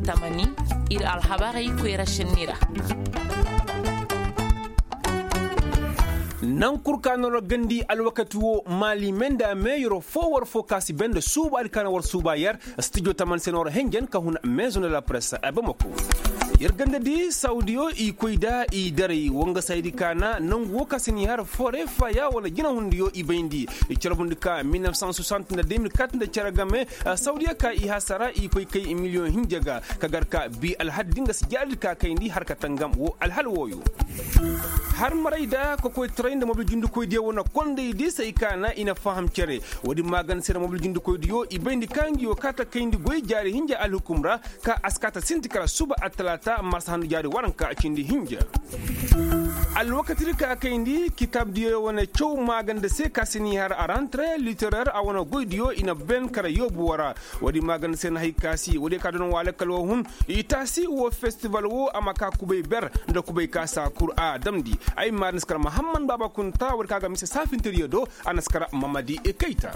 tamani ir alhabari ko rashinira nan kurkanor gandi alwakati wo mali menda meyro forward focus bende suba alkana war suba yar studio taman senor hengen ka hun maison de la presse abamako yergande di saudio i koida i dare wonga saydi kana nan woka sini har fore fa ya wala gina hundiyo i bendi cerbundi ka 1960 na 2004 da ceragame saudiya ka i hasara i koy kay million hinjaga kagarka bi alhaddinga sijal ka kayndi har katangam wo alhal woyo har maraida ko koy train da mobil jundu koy diyo wona konde di sai kana ina faham cere wodi magan sera mobil jundu koy diyo i bendi kangi yo kata kayndi goy jari hinja alhukumra ka askata sintikara suba atlata mars handu jari waranka a cindi hinja alwakati ka kayndi kitab diyo wona chow magan da se kasini har a rentrée littéraire a wona goy diyo ina ben kara yobu wara wodi magan sen hay kasi wodi kadon wala kalwo hun itasi wo festival wo amaka kubay ber da kubay kasa qur'a damdi ay marniskar muhammad baba kunta war kaga misa safinteriyo do anaskara mamadi e keita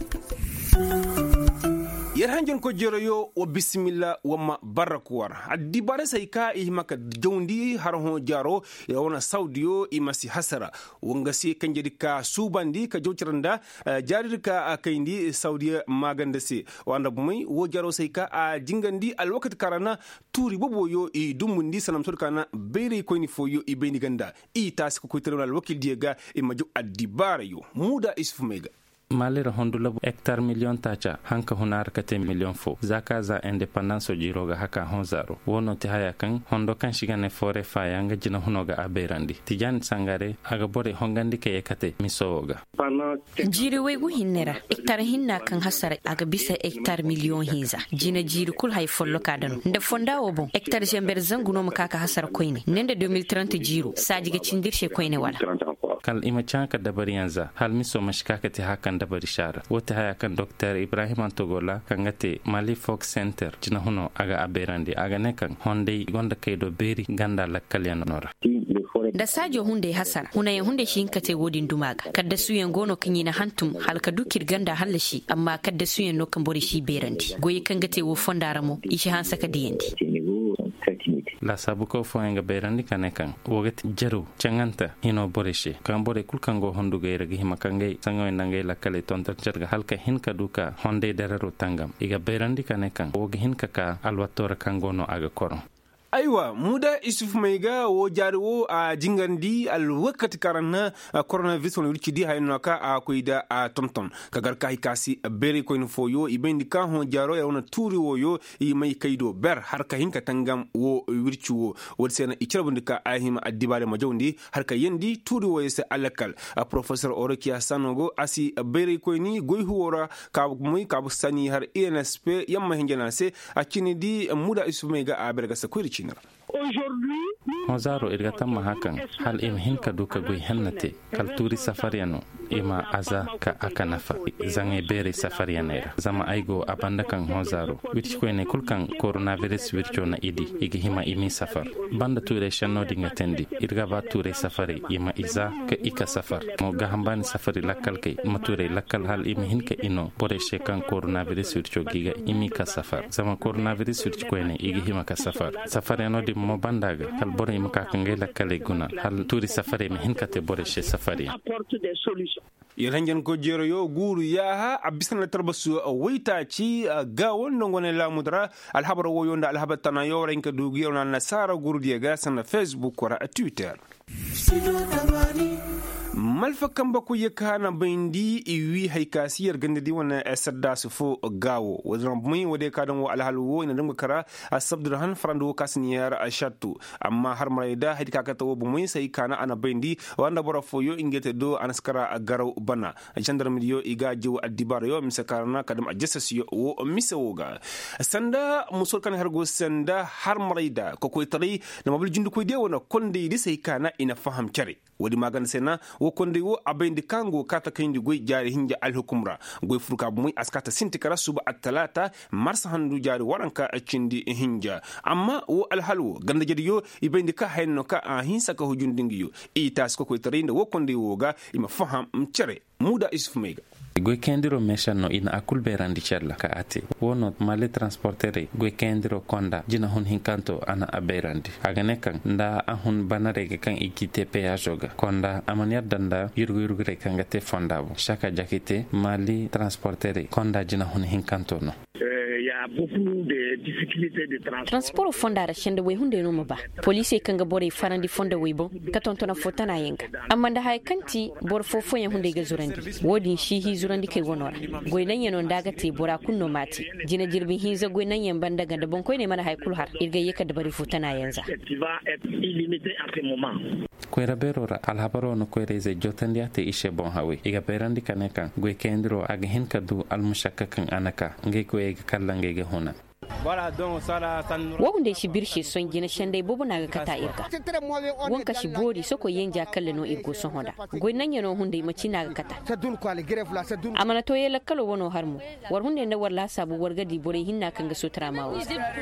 yer hanjon ko jeroyo o bismillah wama barakuwar addi bare sai ka i maka jawndi har ho jaro ya wona saudiyo i masi hasara wonga si kanjedi ka subandi ka jawtiranda jarir ka akayndi saudiya maganda se wanda bumai wo jaro sai ka a jingandi al wakati karana turi bobo yo i dumundi sanam surkana beere ko ni foyo i beeni ganda i tas ko kuitero al wakil diega i maju addi bare yo muda isfumega malira hondula hectare million tacha hanka hunar kate million fo zaka za independence jiroga haka honzaro wono te haya kan hondo kan shigane fore faya nga jina hunoga aberandi tijan sangare aga bore hongandi ke yakate misoga jiri wegu hinnera hectare hinna kan hasara aga bisa hectare million hiza jina jiri kul hay follo kadano nda fonda obo hectare jember zanguno makaka hasara koine nenda 2030 jiro sajiga cindirshe koine wala kal ima chanka dabari yanza hal miso mashkaka te hakan dabari shara wote haya kan Dr. Ibrahim Antogola kangate Mali Fox Center jina huno aga aberandi aga nekan honde gonda kaydo beri ganda lakkalian nora da sajo hunde hasara hunayen hunde shi kate wodin dumaga kadda suyen gono kanyina hantum halka dukir ganda halashi amma kadda suyen no kan bori shi berandi goyi kangate wo fondaramo ishi hansaka diyendi la sabuko fo nga berandi kanekan woget jaru changanta hino boreshe kan bore kulkango honduga iragi himakangay sangoy nangay lakkale tontar jarga halka hinka duka honde dararo tangam iga berandi kanekan woge hinka ka alwatora kangono aga koron aywa muda isuf maiga wo jari wo a jingandi al wakati karana coronavirus wona wurci di hayno ka a koida a tomtom kagar kai kasi bere ko no foyo ibendi ka ho jaro ya wona turi wo yo i mai kaido ber har ka hinka tangam wo wurci wo wodsena icirabundika ahima addibale majawndi har ka yendi turi wo yese alakal professeur Orokia Sanogo asi bere ko ni goy huwora ka muy ka sani har INSP yamma hinjana se akini di muda isuf maiga a berga sakuri Hozaro irgatama hakan hal im hinka duka goy hennate kalturi safariano ima aza ka akanafa zange bere safarianera zama aigo abanda kan hozaro wich ko ne kulkan coronavirus wircho na idi igi hima imi safar banda ture shanno dinga tendi irga ba ture safari ima iza ka ika safar mo gahambani safari lakkal ke mature lakkal hal imi hinka ino bore shekan coronavirus wircho giga imi ka safar zama coronavirus wircho ko ne igi hima ka safar safariano di mo bandaga kal bore ima ka kangai lakkale guna hal turi safari mi hinka te bore she safari Yeranjan ko jero yo guru yaha abisana tarbasu waita ci ga wannan gone la mudra alhabara wo yonda alhabatana yo ranka dugi yona nasara guru diga sana Facebook wara Twitter malfa kamba ko yekana bindi iwi haykasiyar gandadi wana sadda su fo gawo wadan mai wade kadan wa alhalwo ina danga kara asabdurhan farando kasniyar ashatu amma har marayda hadika ka tawo bumai sai kana ana bindi wanda bora foyo ingete do anaskara garo bana chandar miliyo iga jiw addibar yo misakarna kadam ajessas yo wo misawoga sanda musul kan hargo sanda har marayda ko koy tari na mabul jindu koy de wona konde di sai kana ina faham kare wadi magan sena wo konde wo abendi kango kata kindi goy jari hinja alhukumra goy furka bumui askata sintikara suba at-talata mars handu jari waranka cindi hinja amma wo alhalwo ganda jadi yo ibendi ka hayno ka hinsa ka hujundingi yo itas ko koy tarinde wo konde wo ga ima faham mcere muda isuf mega gwe kendiro meshano ina akul berandi chella ka ate wono mali transportere gwe kendiro konda jina hun hinkanto ana aberandi agane kan nda ahun banarege kan ikite peajoga konda amanyar danda yurgure kan gate fondabo shaka jakite mali transportere konda jina hun hinkanto no beaucoup de difficultés de transport fonda rashende we hunde no maba police kanga bore farandi fonda we bo katontona fotana yenga amma da hay kanti bor fofo ya hunde ga zurandi wodin shi hi zurandi kai wonora goynan yeno daga te bora kunno mati jina jirbin hiza goynan yan banda ga da bonkoy ne mana hay kulhar irga yeka da bari fotana yanza kwera berora alhabaro no kwere ze jotandi ate ishe bon hawe iga berandi kaneka gwe kendro aga hin kadu almushakka kan anaka nge ko e kallange ge hona wahunde shi birshe son gina shandai bobo na ga kata irga wanka shi bori soko yenja kalle no irgo son hoda goy nan yano hunde maci na ga kata amana to yela kalo wono harmu war hunde na war la sabu war gadi bore hinna kan ga sutra mawo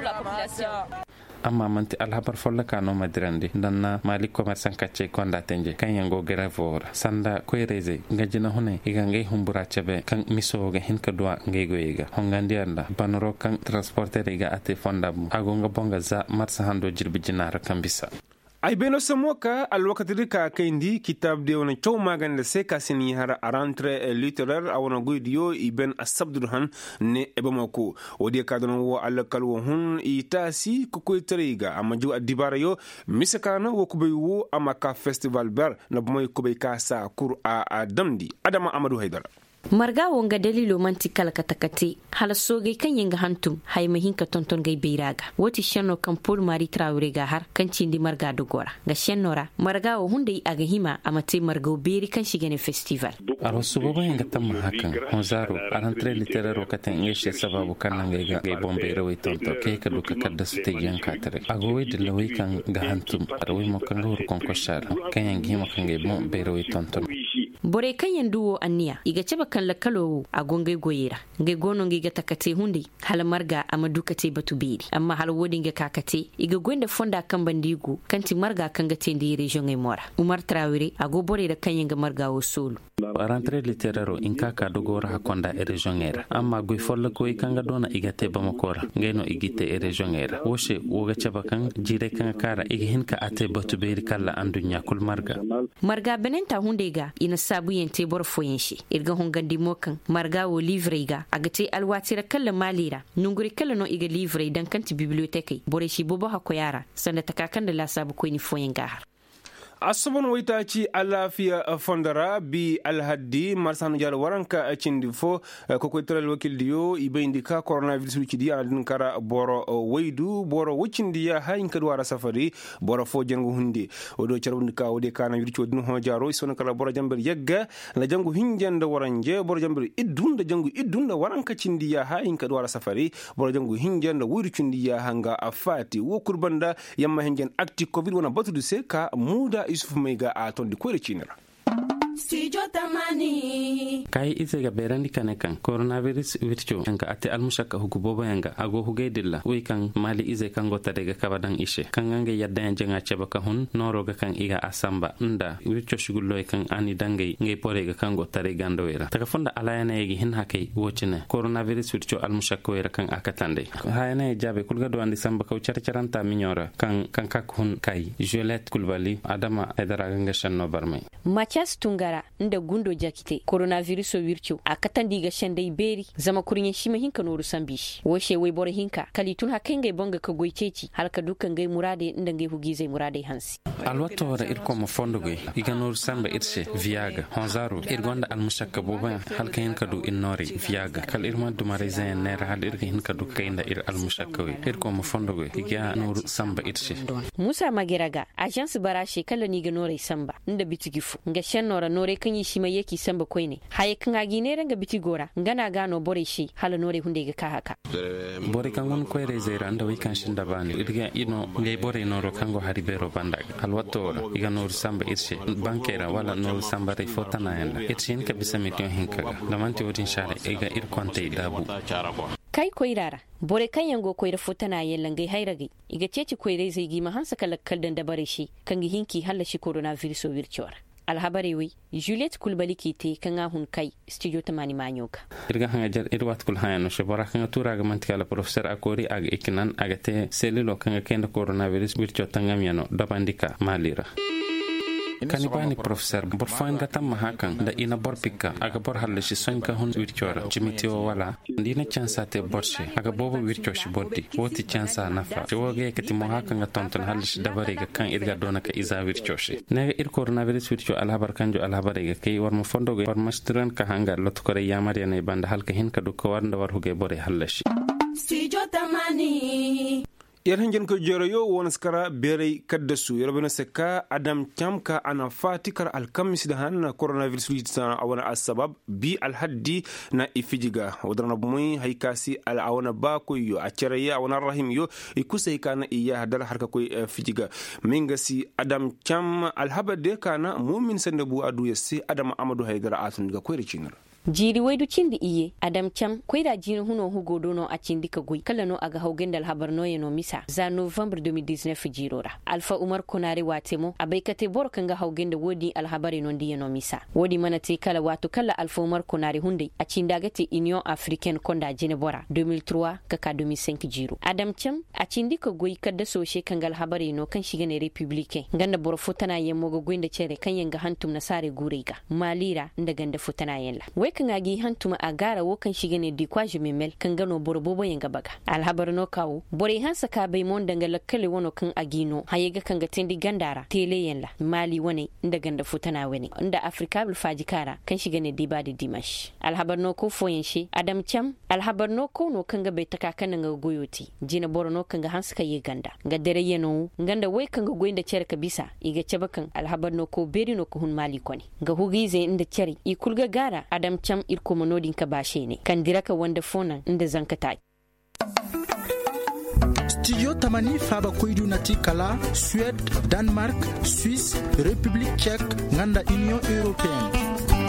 amma manti alhabar folla kano madirandi danna mali commerçant kacce konda tenje kan yango gravor sanda koyreze ngajina hune igange humbura chebe kan miso ga hinka dua ngego yega hongandi anda banoro kan transporter ga ate fonda agonga bonga za marsa hando jirbi jinara kambisa ay beno samoka al wakati ka kendi kitab de wona chow magan de se kasini hara rentrée littéraire awona goydiyo iben asabdurhan ne ebamako odi ka don wo al kalwo hun itasi ko ko teriga amaju adibara yo misakana wo ko wo amaka festival ber na moy ko be ka sa kur a damdi adama amadou haydara marga wonga dalilo manti kala katakati hala soge kan yinga hantum hay mahinka tonton gay beiraga woti shenno kan pol mari traure ga har kan cindi marga do gora ga shennora marga o hunde aga hima amate marga beri kan shigene festival aro subo yanga tamma hakan honzaro arantre literaire katen ngeshe sababu kan nga ga bombe rewe tonto ke ka duka kadda su tejan katare ago we de lawi kan ga hantum aro mo kan go kon ko shara kan yanga hima kan ga bombe rewe tonto bore kan yanduwo anniya iga ceba kan lakalo a gongai goyera ngai gono ngai ga takate hunde hala marga ama dukate batu biri amma hala wodi ngai kakate iga gonda fonda kan bandigo kanti marga kan ga tendi region ngai mora Umar Traoré ago bore da kan yanga marga wo solo rentrée littéraire in kaka dogora hakonda e region era amma goy folla ko ikanga dona igate bamakora ngeno igite e region era woshe woga ceba kan jire kan kara iga hinka ate batu biri kala andunya kul marga benenta hunde ga ina sabu yente bor foyenshi irga hongandi mokan marga wo livre ga agate alwatira kala malira nunguri kala no iga livre dan kanti bibliothèque bore shi bobo hakoyara sanda takakan da la sabu ko ni foyenga asubon waitaci alafiya fondara bi alhaddi marsan jar waranka cindi fo ko ko tral wakil diyo ibendi ka coronavirus wicidi adin kara boro waydu boro wucindi ya hayin kadwara safari boro fo jangu hunde odo charbundi ka ode kana wirci odin ho jaro son kala boro jamber yegga la jangu hinjanda waranje boro jamber iddunda jangu iddunda waranka cindi ya hayin kadwara safari boro jangu hinjanda wircindi ya hanga afati wo kurbanda yamma hinjan acti covid wana batudu se ka muda Yusuf Mega a ton di kwere chinera Studio Tamani kai ise ga berandi kanekan coronavirus virtual anga ate almushaka hukuboba yanga ago hugaydilla we kan mali ise kan gota daga kabadan ishe kan anga yadda yanga cheba ka hun noro ga kan iga asamba nda virtual shugullo kan ani dangay ngay pore ga kan gota re gando wera taka fonda alayana yegi hin hakay wocine coronavirus virtual almushaka wera kan akatande hayana jabe kulga do andi samba ka charanta minyora kan kak hun kai Juliette Kulbali adama edara ganga shanno barmay Machas Tungara nda gundo jakite coronavirus wircho akatan diga shandai beri zama kurinye shima hinka noru sambishi woshe we bore hinka kalitun hakenge bonga ka goyceci halka dukan gai murade nda gai hugize murade hansi alwato wara irko mo fondoge iga noru samba irse viaga honzaro irgonda almushakka boba halka hinka du innori viaga kal irma du marizen nera hal irga hinka du kayna ir almushakka we irko mo fondoge iga noru samba irse Musa Mageraga agence barashe kala ni ga nore samba nda bitigifu nga shenora nore kan yi shima yake samba koine haye kan agi ne ranga biti gora ngana gano bore shi hala nore hunde ga ka haka bore kan gon ko re zera anda wi kan shinda bani irga ino ngai bore noro kango haribero banda halwato iga nor samba irse bankera wala nor samba re fotana yanda irsin ka bisami to hinka lamanti wotin share iga ir konte dabu kai koirara bore kan yango koira fotana yellangai hairage iga ceci koire zai gi mahansa kalakkal dan da bare shi kan gi hinki halla shi coronavirus virtual alhabari wi Juliette Kulbali kite kanga hun kai studio tamani manyoka irga hanga jar irwat kul hayano shebora kanga tura ga mantikala professeur akori ag ikinan agate selilo kanga kenda coronavirus wircho tangamiano dabandika malira kanibani professeur bor fanga tamma hakan da ina bor pikka aga bor halle shi sonka hun wirchora jimitio wala ndina chansa te borse aga bobo wircho shi boddi woti chansa nafa woge kati mo hakan ga tonton halle shi dabare ga kan irga dona ka iza wircho shi ne ir coronavirus wircho alhabar kanjo alhabare ga kay war mo fondo ga war mastran ka hanga lot kore yamari ne banda halka hin ka dukko warnda war huge bore halle shi studio tamani yar hangen ko jero yo won skara bere kaddasu yorobena seka adam chamka ana fatikar alkamis da hanna coronavirus litana awana asbab bi alhaddi na ifijiga wadrana bumui haikasi al awana ba ko yo aceraya awana rahim yo ikusai kana iya hadal harka ko fijiga mingasi adam cham alhabade kana mu'min sandabu adu yasi adam amadu haidara atun ga ko ricinar jiri waidu cindi iye adam cham koida jiri huno hugo dono a cindi ka gui kala no aga haugendal habar no yeno misa za november 2019 jirora alfa umar konare watemo abaikate bor kanga haugenda wodi alhabari no ndi yeno misa wodi manate kala watu kala alfa umar konare hunde a cindagate union africaine konda jene bora 2003 kaka 2005 jiro adam cham a cindi ka gui kadda soshe kangal habari no kan shigane republicain ganda bor futana yemo go gwenda cere kan yanga hantum na sare gurega malira ndaganda futana yella kan agi hantuma agara wo kan shige ne di kwaje memel kan gano borbobo yanga baga alhabar no kawo bore hansa ka bai mon danga lakkale wono kan agino hayega kan ga tendi gandara tele yalla mali wone inda ganda futana wene inda afrika bil fajikara kan shige ne di badi dimash alhabar no ko foyenshi adam cham alhabar no ko no kan ga bai taka kan nga goyoti jina borno kan ga hansa kai ganda ga dare yeno ganda wai kan ga goyinda cer ka bisa iga cebakan alhabar no ko beri no ko hun mali kone ga hugize inda ceri ikulga gara adam cham irko monodin ka bashe ne kan diraka wanda fonan inda zankata studio tamani faba koidu nati kala Suède, Danemark, Suisse, République tchèque nganda Union européenne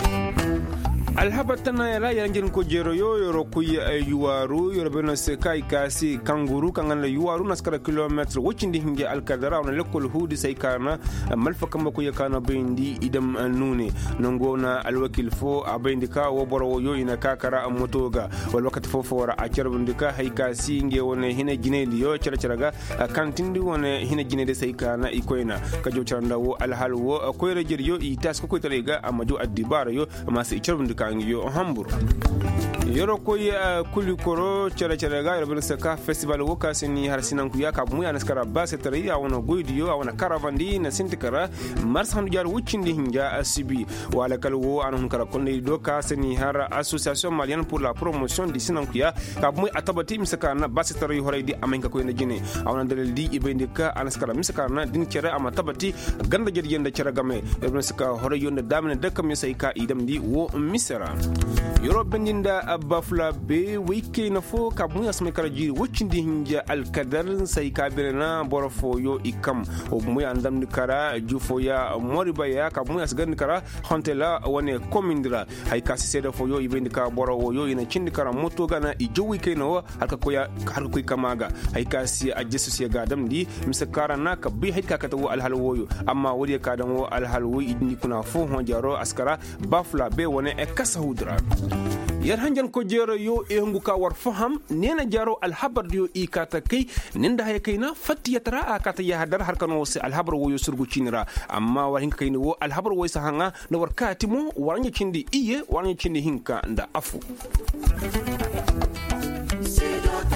alhabatana yala yangen ko jero yo yoro kuy yuwaru yoro beno se kai kasi kanguru kangana yuwaru naskara kilometer wocindi hinge alkadara on lekol hudi say kana malfa kamba ko yakana bendi idam nune nongona alwakil fo abendika wo boro yo ina kakara motoga wal wakati fo fora a cerbundika hay kasi nge wona hina ginedi yo cerceraga kantindi wona hina ginedi say kana ikoyna kajo ceranda wo alhalwo ko rejer yo itas ko tarega amajo adibara yo masi cerbundika yo hambur yoro koy kulikoro cere ga yoro saka festival woka sini har sinan ku yaka mu yana skara base tari ya wono goidiyo a wona caravandi na sintikara mars handu jar wucindi hinja asibi wala kalwo anun kara konde doka sini har association malienne pour la promotion di sinan ku ya ka mu atabati misaka na base tari horay di amenka ko na jine a wona dalil di ibendika anaskara misaka na din cere ama tabati ganda jer yenda cere game yoro saka horay yonda damene de kam sai ka idam di wo misera yoro bendinda bafla be wiki na fo ka mu asme kala jiri wucindi hinja alkadar sai ka birena borofo yo ikam o mu andam ni kara jufo ya moriba ya ka mu asgan kara hontela wone komindra hay ka sede fo yo ibendi ka boro yo ina cindi kara moto gana i jowi keno halka ko ya halka ko kamaga hay ka si ajesu si gadam di misakara na ka bi hay ka kata wo alhalwo yo amma wodi ka dan wo alhalwo idni kuna fo hon jaro askara bafla be wone e kasa hudra yar hanjan ko jero yo e hungu ka war faham nena jaro alhabar yo ikata kai ninda hay kaina fatiyatra akata ya hadar harkano se alhabar wo yo surgu cinira amma war hinka kaini wo alhabar wo sahanga no war katimo warnya cindi iye warnya cindi hinka nda afu